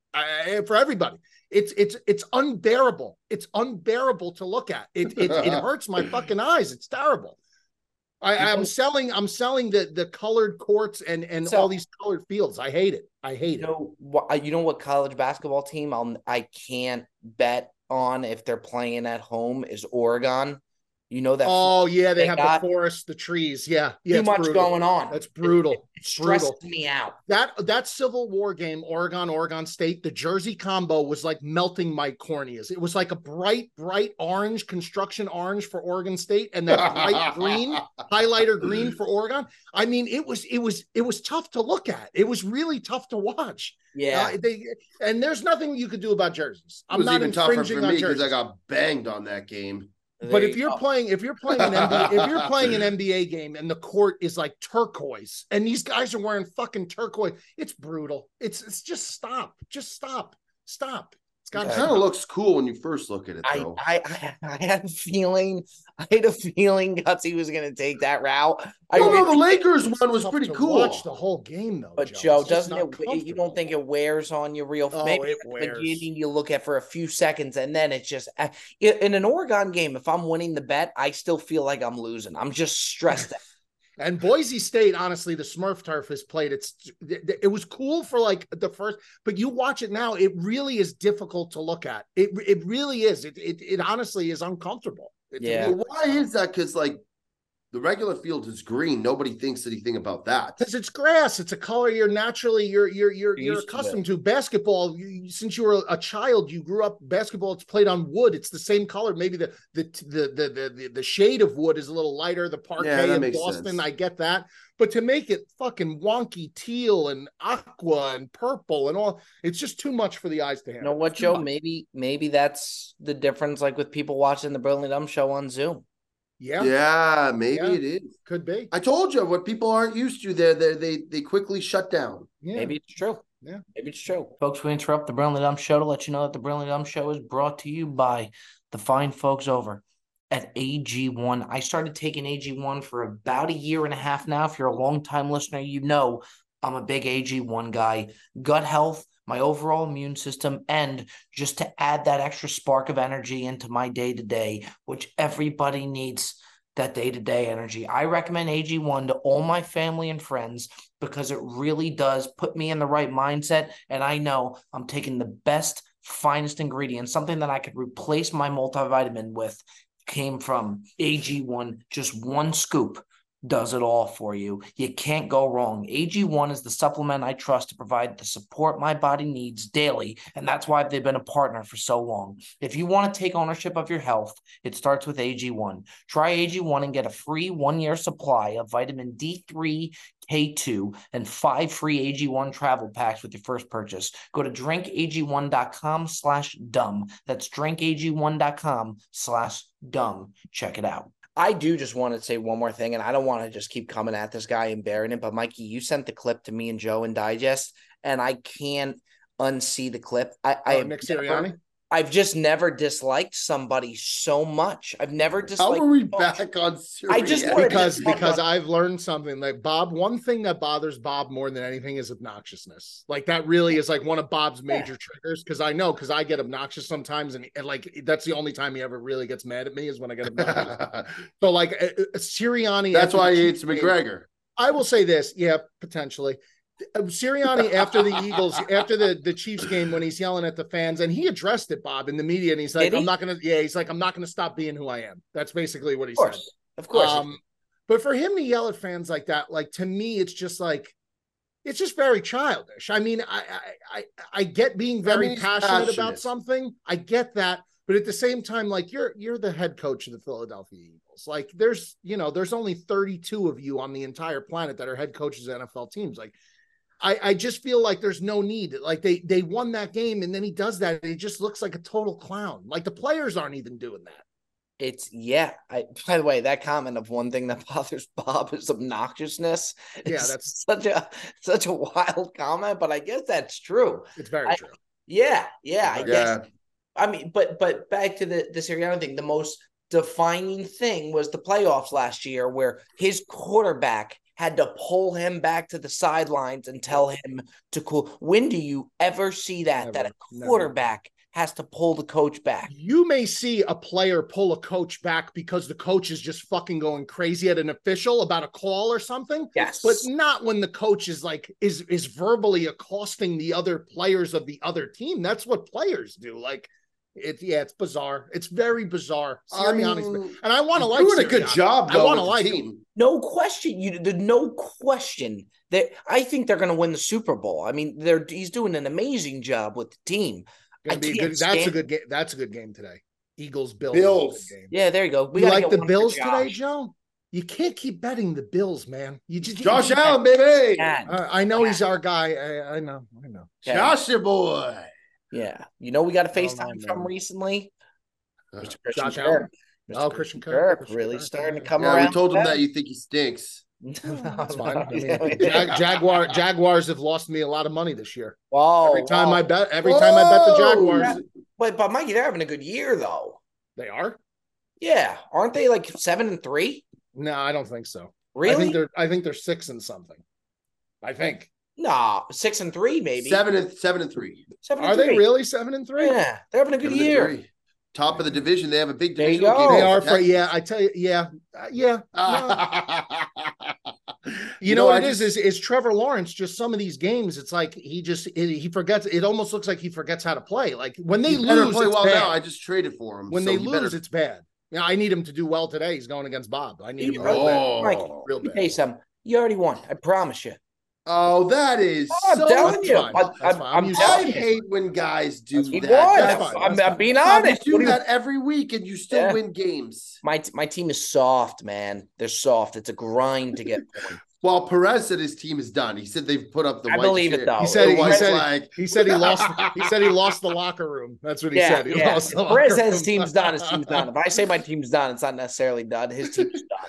It's unbearable. It's unbearable to look at. It hurts my fucking eyes. It's terrible. I'm selling the colored courts and all these colored fields. I hate it. You know what college basketball team I can't bet on if they're playing at home is Oregon. You know that? Oh yeah, they have the forest, the trees. Yeah, too much going on. That's brutal. It stresses me out. That Civil War game, Oregon State, the jersey combo was like melting my corneas. It was like a bright orange, construction orange for Oregon State, and that bright green, highlighter green for Oregon. I mean, it was tough to look at. It was really tough to watch. Yeah, and there's nothing you could do about jerseys. I'm not infringing on jerseys because I got banged on that game. But if you're playing an NBA game and the court is like turquoise and these guys are wearing fucking turquoise, it's brutal. It's just stop. It's got kind of looks cool when you first look at it, though. I had a feeling Gutsy was going to take that route. The Lakers one was pretty cool. Watch the whole game though, but Joe, doesn't it? You don't think it wears on you real? Oh, maybe it wears. You look at for a few seconds and then it's just in an Oregon game. If I'm winning the bet, I still feel like I'm losing. I'm just stressed out. And Boise State, honestly, the Smurf turf is played. It was cool for like the first, but you watch it now, it really is difficult to look at. It really is. It honestly is uncomfortable. Why is that? Because like the regular field is green. Nobody thinks anything about that. Because it's grass. It's a color you're accustomed to. Basketball, since you were a child, you grew up basketball. It's played on wood. It's the same color. Maybe the shade of wood is a little lighter. The parquet in Boston, sense. I get that. But to make it fucking wonky teal and aqua and purple and all, it's just too much for the eyes to handle. You know what, Joe? Maybe that's the difference. Like with people watching the Brilliant Dumb Show on Zoom. Yeah, maybe it is. Could be. I told you what people aren't used to. They quickly shut down. Yeah. Maybe it's true. Yeah, maybe it's true. Folks, we interrupt the Brilliant Dumb Show to let you know that the Brilliant Dumb Show is brought to you by the fine folks over at AG1. I started taking AG1 for about a year and a half now. If you're a longtime listener, you know I'm a big AG1 guy. Gut health, my overall immune system, and just to add that extra spark of energy into my day-to-day, which everybody needs that day-to-day energy. I recommend AG1 to all my family and friends because it really does put me in the right mindset, and I know I'm taking the best, finest ingredients, something that I could replace my multivitamin with, came from AG1, just one scoop. does it all for you. You can't go wrong. AG1 is the supplement I trust to provide the support my body needs daily, and that's why they've been a partner for so long. If you want to take ownership of your health, it starts with AG1. Try AG1 and get a free 1-year supply of vitamin D3, K2, and 5 free AG1 travel packs with your first purchase. Go to drinkag1.com/dumb. That's drinkag1.com/dumb. Check it out. I do just want to say one more thing, and I don't want to just keep coming at this guy and bearing it, but Mikey, you sent the clip to me and Joe in Digest, and I can't unsee the clip. Nick Sirianni? I've just never disliked somebody so much. I've never disliked. How are we back on Sirianni? I just because I've learned something. Like Bob, one thing that bothers Bob more than anything is obnoxiousness. Like that really is like one of Bob's major triggers. Because I get obnoxious sometimes, and like that's the only time he ever really gets mad at me is when I get obnoxious. So like Sirianni. That's why he hates McGregor. I will say this, yeah, potentially. Sirianni after the Eagles, after the Chiefs game, when he's yelling at the fans, and he addressed it, Bob, in the media, and he's like, I'm not gonna stop being who I am. That's basically what he said. Of course. But for him to yell at fans like that, like to me, it's just very childish. I mean, I get being very passionate about something. I get that, but at the same time, like you're the head coach of the Philadelphia Eagles. Like there's only 32 of you on the entire planet that are head coaches of NFL teams. Like I just feel like there's no need. Like they won that game, and then he does that, and he just looks like a total clown. Like the players aren't even doing that. By the way, that comment of one thing that bothers Bob is obnoxiousness. Yeah, that's such a wild comment, but I guess that's true. It's very true. Yeah, I guess. I mean, but back to the Sirianni thing, the most defining thing was the playoffs last year where his quarterback had to pull him back to the sidelines and tell him to cool. When do you ever see that a quarterback has to pull the coach back? You may see a player pull a coach back because the coach is just fucking going crazy at an official about a call or something. Yes. But not when the coach is like is verbally accosting the other players of the other team. That's what players do. Like it's bizarre. It's very bizarre. Sirianni's and I want to like doing Sirianni. A good job. I want to like team. him. No question. No question that I think they're going to win the Super Bowl. I mean, he's doing an amazing job with the team. That's a good game. That's a good game today. Eagles, Bills. Game. Yeah, there you go. You like the Bills today, Joe? You can't keep betting the Bills, man. You just Josh Allen, baby. I know he's our guy. I know. Josh, your boy. Yeah. You know we got a FaceTime from recently? Mr. Josh Allen. Christian Kirk. Really starting to come around. We told him that you think he stinks. That's fine. I mean, Jaguars have lost me a lot of money this year. Wow. Every time I bet the Jaguars. But Mikey, they're having a good year though. They are? Yeah. Aren't they like 7-3? No, I don't think so. Really? I think they're 6 and something. I think. Nah, 6-3 maybe. 7-3. Are they really 7-3? Yeah, they're having a good year. Top of the division. They have a big division. They are for I tell you, yeah. No. You know what it is Trevor Lawrence. Just some of these games, it's like he forgets. It almost looks like he forgets how to play. Like when they lose, it's bad. Now I just traded for him. When they lose, it's bad. Yeah, I need him to do well today. He's going against Bob. I need him real bad. Mikey, real bad. Hey, you already won. I promise you. Oh, that is I'm telling you. I hate when guys do that. I'm being honest. You do that every week and you still win games. My team is soft, man. They're soft. It's a grind to get points. Well, Perez said his team is done. He said they've put up the white believe shit. It though. He said he lost the locker room. That's what he said. Perez says his team's done. His team's done. If I say my team's done, it's not necessarily done. His team's done.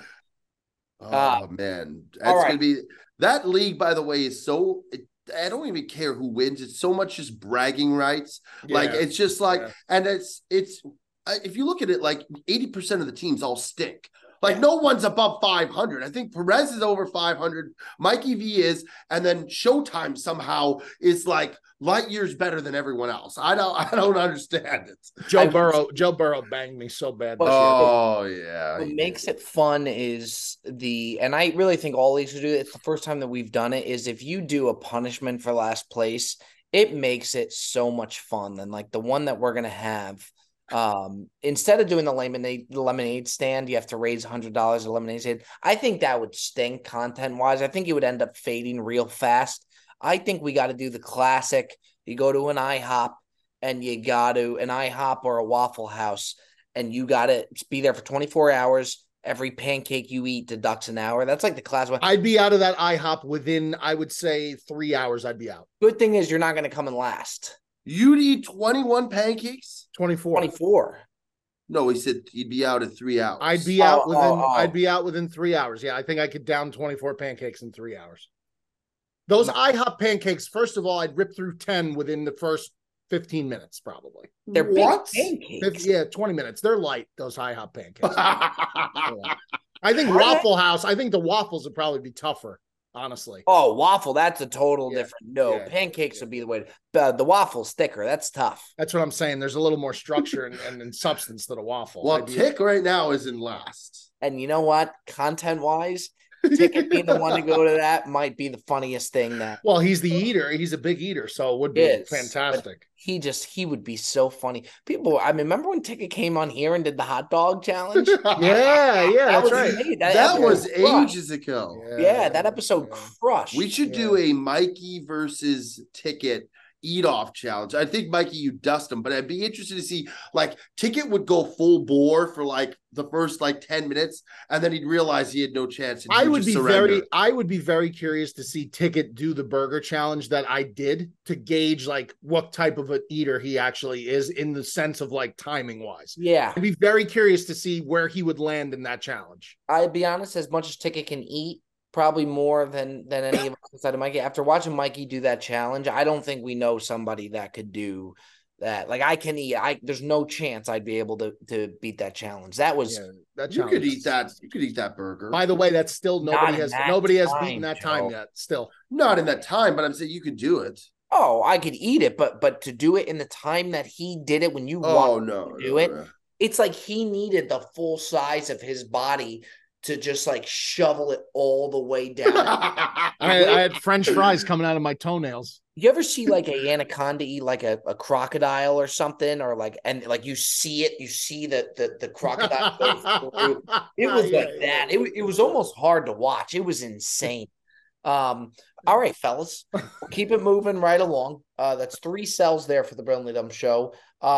Oh man. That's gonna be that league, by the way, is so I don't even care who wins. It's so much just bragging rights. Yeah. Like it's just like and it's if you look at it, like 80% of the teams all stink. Like no one's above 500. I think Perez is over 500. Mikey V is, and then Showtime somehow is like light years better than everyone else. I don't understand it. Joe Burrow banged me so bad. Yeah. What makes it fun is and I really think all leagues should do it. It's the first time that we've done it. Is if you do a punishment for last place, it makes it so much fun. And like the one that we're gonna have. Instead of doing the lemonade stand, you have to raise $100 at lemonade stand. I think that would stink content wise. I think it would end up fading real fast. I think we got to do the classic. You go to an IHOP and an IHOP or a Waffle House, and you got to be there for 24 hours. Every pancake you eat deducts an hour. That's like the class one. I'd be out of that IHOP within, I would say, 3 hours. I'd be out. Good thing is you're not going to come in last. You'd eat 21 pancakes? 24. No, he said he'd be out in 3 hours. I'd be out I'd be out within 3 hours. Yeah, I think I could down 24 pancakes in 3 hours. Those IHOP pancakes, first of all, I'd rip through 10 within the first 15 minutes, probably. They're what? Big pancakes. Yeah, 20 minutes. They're light, those IHOP pancakes. I think Waffle House, I think the waffles would probably be tougher, honestly. Oh, waffle, that's a total different. No, pancakes would be the way. The waffle's thicker. That's tough. That's what I'm saying. There's a little more structure and substance to the waffle. Well, Tick right now is in last. And you know what? Content-wise, Ticket being the one to go to that might be the funniest thing that. Well, he's the eater. He's a big eater, so it would be fantastic. He would be so funny. People, I mean, remember when Ticket came on here and did the hot dog challenge? yeah, that's right. That was ages ago. Yeah, that episode crushed. We should do a Mikey versus Ticket eat-off challenge. I think, Mikey, you dust him, but I'd be interested to see, like, Ticket would go full bore for, like, the first, 10 minutes, and then he'd realize he had no chance. And I would be very curious to see Ticket do the burger challenge that I did to gauge, what type of an eater he actually is in the sense of, timing-wise. Yeah. I'd be very curious to see where he would land in that challenge. I'd be honest, as much as Ticket can eat, probably more than any of us inside of Mikey. After watching Mikey do that challenge, I don't think we know somebody that could do that. I can eat. There's no chance I'd be able to beat that challenge. That was that you could eat that. You could eat that burger. By the way, that's still nobody has beaten that time yet. Still not in that time, but I'm saying you could do it. Oh, I could eat it, but to do it in the time that he did it, when you do it, it's like he needed the full size of his body to just shovel it all the way down. I had French fries coming out of my toenails. You ever see a anaconda eat a crocodile or something, or you see the crocodile go through? It was that. It was almost hard to watch. It was insane. All right, fellas, we'll keep it moving right along. That's 3 cells there for the Brilliantly Dumb Show.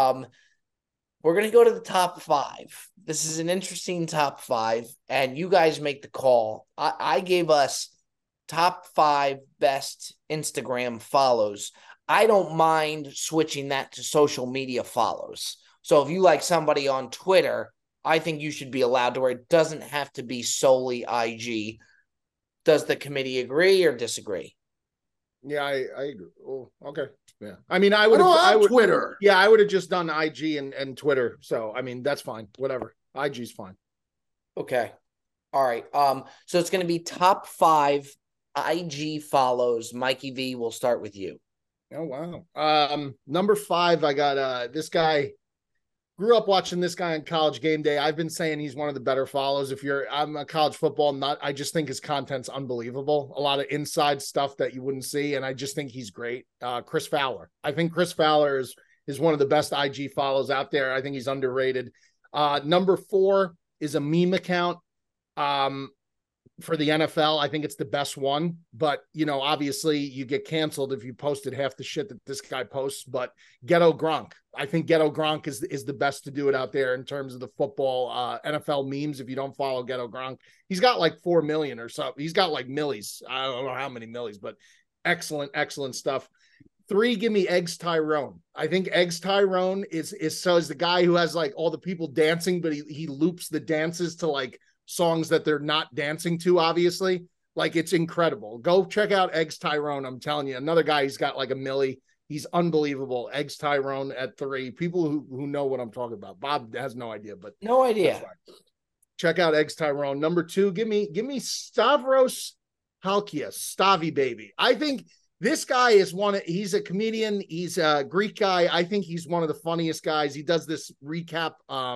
We're going to go to the top 5. This is an interesting top 5, and you guys make the call. I gave us top 5 best Instagram follows. I don't mind switching that to social media follows. So if you like somebody on Twitter, I think you should be allowed to, where it doesn't have to be solely IG. Does the committee agree or disagree? Yeah, I agree. Oh, okay. Yeah. I mean, I would Twitter. Yeah, I would have just done IG and Twitter. So, I mean, that's fine. Whatever. IG's fine. Okay. All right. So it's going to be top 5 IG follows. Mikey V, we'll start with you. Oh, wow. Number 5, I got this guy. Grew up watching this guy on College Game Day. I've been saying he's one of the better follows. I'm a college football nut. I just think his content's unbelievable. A lot of inside stuff that you wouldn't see, and I just think he's great. Chris Fowler. I think Chris Fowler is one of the best IG follows out there. I think he's underrated. Number 4 is a meme account for the NFL. I think it's the best one, but obviously you get canceled if you posted half the shit that this guy posts. But Ghetto Gronk, I think Ghetto Gronk is the best to do it out there in terms of the football NFL memes. If you don't follow Ghetto Gronk, he's got 4 million or something. He's got millies. I don't know how many millies, but excellent stuff. 3, give me Eggs Tyrone. I think Eggs Tyrone is the guy who has all the people dancing, but he loops the dances to songs that they're not dancing to, obviously. It's incredible. Go check out Eggs Tyrone. I'm telling you, another guy, he's got a milli. He's unbelievable. Eggs Tyrone at 3. People who know what I'm talking about. Bob has no idea, but no idea. Check out Eggs Tyrone. Number 2, give me Stavros Halkias, Stavy Baby. I think this guy he's a comedian. He's a Greek guy. I think he's one of the funniest guys. He does this recap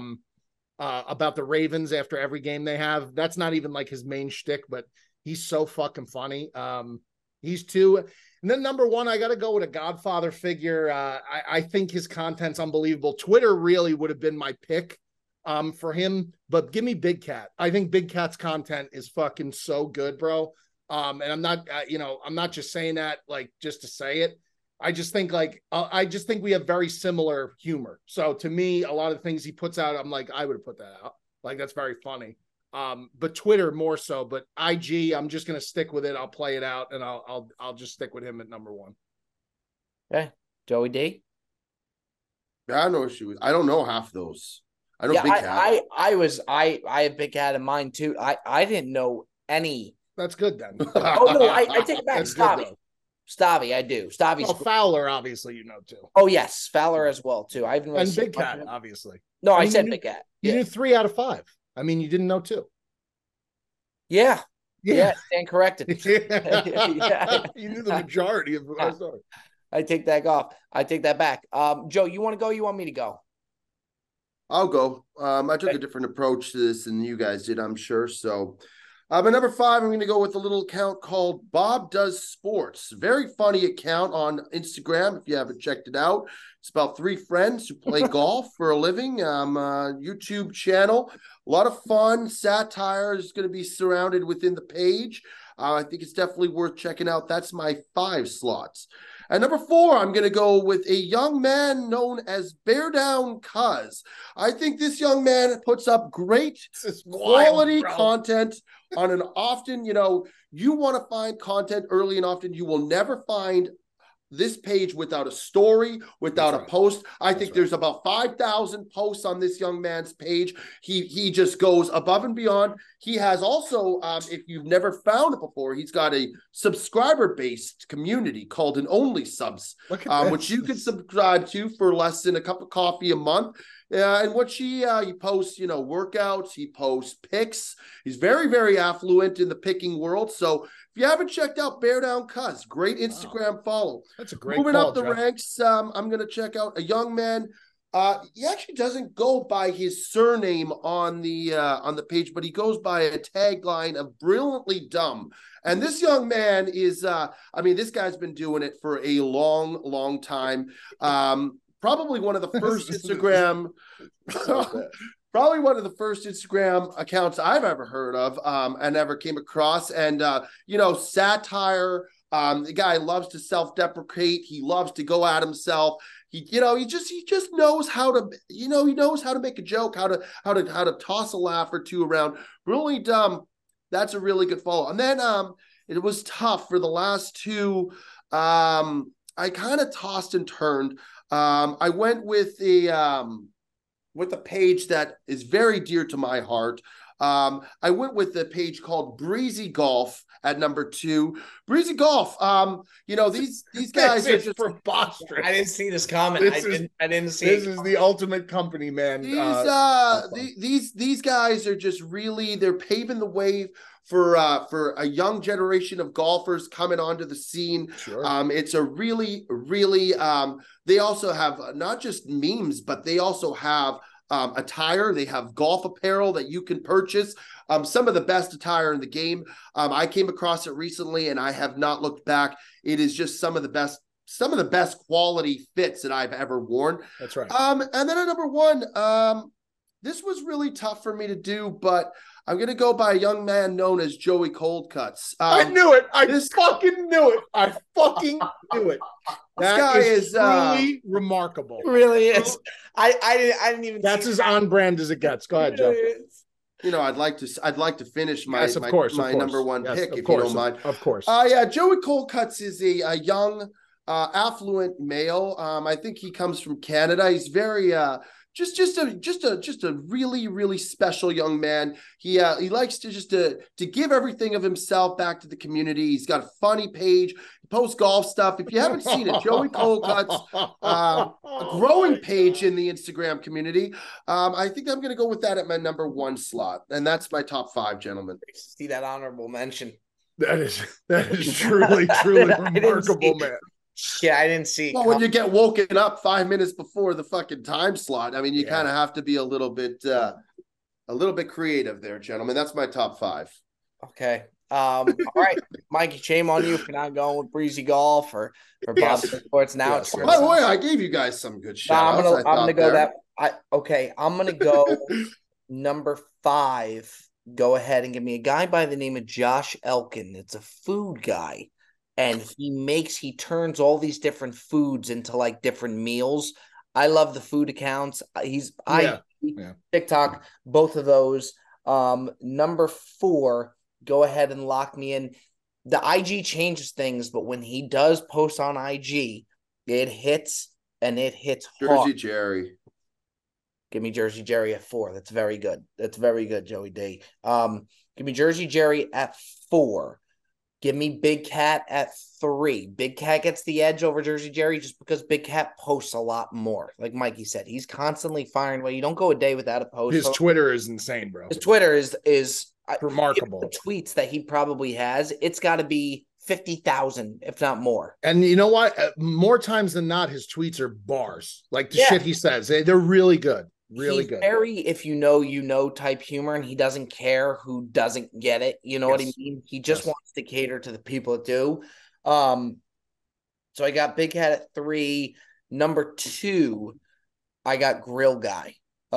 about the Ravens after every game they have. That's not even his main shtick, but he's so fucking funny. He's 2. And then number 1, I got to go with a Godfather figure. I think his content's unbelievable. Twitter really would have been my pick for him, but give me Big Cat. I think Big Cat's content is fucking so good, bro. And I'm not, I'm not just saying that like just to say it. I just think we have very similar humor. So to me, a lot of things he puts out, I'm like, I would have put that out. Like, that's very funny. But Twitter more so, but IG, I'm just going to stick with it. I'll play it out and I'll just stick with him at number 1. Okay. Joey D. Yeah, I have no issue with. I don't know half those. I know Big Cat. I had Big Cat in mind too. I didn't know any. That's good then. Oh no, I take it back. Stabby, I do. Stabby's Fowler, obviously, too. Oh yes, Fowler as well too. I haven't really and Big Cat, obviously. No, I said Big Cat. You knew 3 out of 5. I mean, you didn't know 2. Yeah. Stand corrected. Yeah. You knew the majority of the story. I take that off. I take that back. Joe, you want to go? You want me to go? I'll go. I took a different approach to this than you guys did, I'm sure. So, at number 5, I'm going to go with a little account called Bob Does Sports. Very funny account on Instagram, if you haven't checked it out. It's about 3 friends who play golf for a living. YouTube channel. A lot of fun. Satire is going to be surrounded within the page. I think it's definitely worth checking out. That's my 5 slots. At number 4, I'm going to go with a young man known as Bear Down Cuz. I think this young man puts up great quality content on an often, you want to find content early and often. You will never find this page without a story, without a post. I think there's about 5,000 posts on this young man's page. He just goes above and beyond. He has also, if you've never found it before, he's got a subscriber-based community called an Only Subs, which you can subscribe to for less than a cup of coffee a month. And what he posts, workouts, he posts pics. He's very, very affluent in the picking world. So if you haven't checked out Bear Down Cuz, great Instagram follow. That's a great Moving call, up the Jeff. ranks, I'm going to check out a young man. He actually doesn't go by his surname on the page, but he goes by a tagline of Brilliantly Dumb. And this young man is, this guy's been doing it for a long, long time. Probably one of the first Instagram, probably one of the first Instagram accounts I've ever heard of and ever came across. And, satire, the guy loves to self-deprecate. He loves to go at himself. He just knows how to, he knows how to make a joke, how to toss a laugh or two around. Really dumb. That's a really good follow. And then it was tough for the last 2. I kind of tossed and turned. I went with a page that is very dear to my heart. I went with the page called Breezy Golf at number 2. Breezy Golf. These guys are just preposterous. I didn't see this comment. I didn't see this. Is the ultimate company, man. These guys are just really, they're paving the way for a young generation of golfers coming onto the scene. Sure. It's a really, really, they also have not just memes, but they also have attire. They have golf apparel that you can purchase. Some of the best attire in the game. I came across it recently and I have not looked back. It is just some of the best quality fits that I've ever worn. That's right. And then at number 1, this was really tough for me to do, but I'm going to go by a young man known as Joey Cold Cuts. I knew it. I fucking knew it. That guy is truly remarkable. It really is. I didn't even. That's as on brand as it gets. Go ahead, Jeff. I'd like to finish my number 1 pick, if you don't mind. Of course. Joey Cold Cuts is a young, affluent male. I think he comes from Canada. He's very just a really, really special young man. He likes to give everything of himself back to the community. He's got a funny page. He posts golf stuff. If you haven't seen it, Joey Cold Cuts, a growing page in the Instagram community. I think I'm going to go with that at my number 1 slot, and that's my top 5, gentlemen. See that honorable mention. That is truly remarkable, man. Yeah, I didn't see. Well, when you get woken up 5 minutes before the fucking time slot, I mean, you kind of have to be a little bit creative there, gentlemen. That's my top 5. Okay. All right, Mikey, shame on you for not going with Breezy Golf or Bob Sports. Now it's by the way, I gave you guys some good shout outs. I'm gonna go I'm gonna go number 5. Go ahead and give me a guy by the name of Josh Elkin. It's a food guy, and he turns all these different foods into like different meals. I love the food accounts. TikTok, both of those. Number 4. Go ahead and lock me in. The IG changes things, but when he does post on IG, it hits, and it hits hard. Jersey Jerry. Give me Jersey Jerry at 4. That's very good. That's very good, Joey D. Give me Jersey Jerry at 4. Give me Big Cat at 3. Big Cat gets the edge over Jersey Jerry just because Big Cat posts a lot more. Like Mikey said, he's constantly firing away. You don't go a day without a post. His Twitter is insane, bro. His Twitter is remarkable. The tweets that he probably has, it's got to be 50,000, if not more. And you know what? More times than not, his tweets are bars. Like the shit he says, they're really good. Really good. Very, if you know type humor, and he doesn't care who doesn't get it. You know what I mean? He just wants to cater to the people that do. So I got Big Cat at 3. Number 2, I got Grill Guy.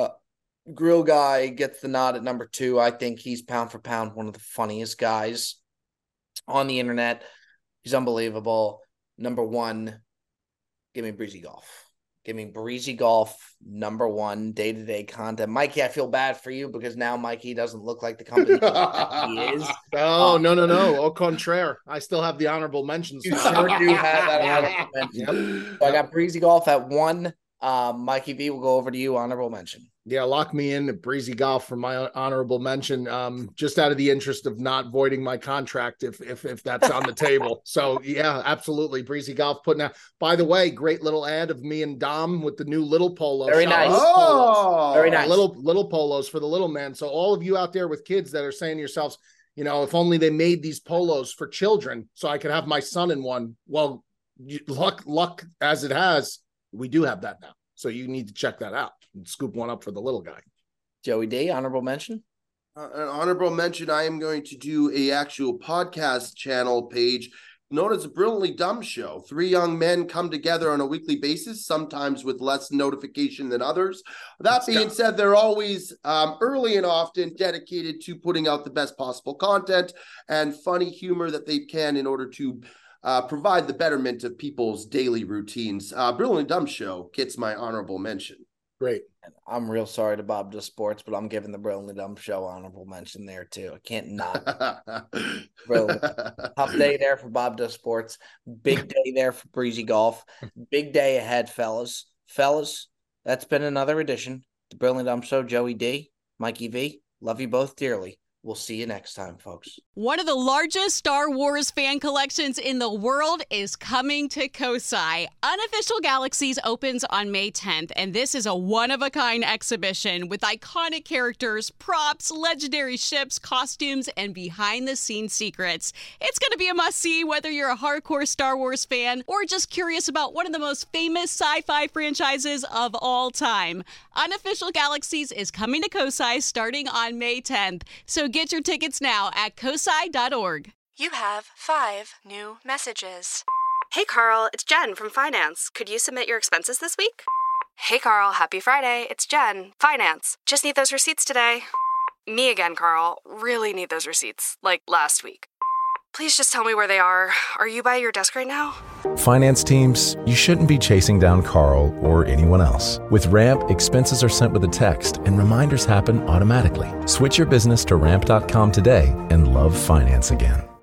Grill Guy gets the nod at number 2. I think he's pound for pound one of the funniest guys on the internet. He's unbelievable. Number 1, give me Breezy Golf. Give me Breezy Golf, number 1, day-to-day content. Mikey, I feel bad for you because now Mikey doesn't look like the company he is. No. Au contraire. I still have the honorable mentions. You sure do have that honorable mention. So I got Breezy Golf at 1. Mikey V, will go over to you, honorable mention. Yeah, lock me in at Breezy Golf for my honorable mention, just out of the interest of not voiding my contract if that's on the table. So, yeah, absolutely. Breezy Golf putting out. By the way, great little ad of me and Dom with the new little polo. Very nice. Very nice. Little polos for the little man. So all of you out there with kids that are saying to yourselves, if only they made these polos for children so I could have my son in one. Well, luck as it has, we do have that now. So you need to check that out and scoop one up for the little guy. Joey D, honorable mention? An honorable mention, I am going to do a actual podcast channel page known as a Brilliantly Dumb Show. 3 young men come together on a weekly basis, sometimes with less notification than others. That being said, they're always early and often dedicated to putting out the best possible content and funny humor that they can in order to provide the betterment of people's daily routines. Brilliantly Dumb Show gets my honorable mention. Great. I'm real sorry to Bob Does Sports, but I'm giving the Brilliantly Dumb Show honorable mention there too. I can't not. Brilliant. Tough day there for Bob Does Sports. Big day there for Breezy Golf. Big day ahead, fellas. Fellas, that's been another edition. The Brilliantly Dumb Show. Joey D, Mikey V, love you both dearly. We'll see you next time, folks. One of the largest Star Wars fan collections in the world is coming to Kosai. Unofficial Galaxies opens on May 10th, and this is a one-of-a-kind exhibition with iconic characters, props, legendary ships, costumes, and behind-the-scenes secrets. It's going to be a must-see whether you're a hardcore Star Wars fan or just curious about one of the most famous sci-fi franchises of all time. Unofficial Galaxies is coming to Kosai starting on May 10th, so get your tickets now at kosai.org. You have 5 new messages. Hey, Carl, it's Jen from Finance. Could you submit your expenses this week? Hey, Carl, happy Friday. It's Jen, Finance. Just need those receipts today. Me again, Carl. Really need those receipts, like last week. Please just tell me where they are. Are you by your desk right now? Finance teams, you shouldn't be chasing down Carl or anyone else. With Ramp, expenses are sent with a text and reminders happen automatically. Switch your business to ramp.com today and love finance again.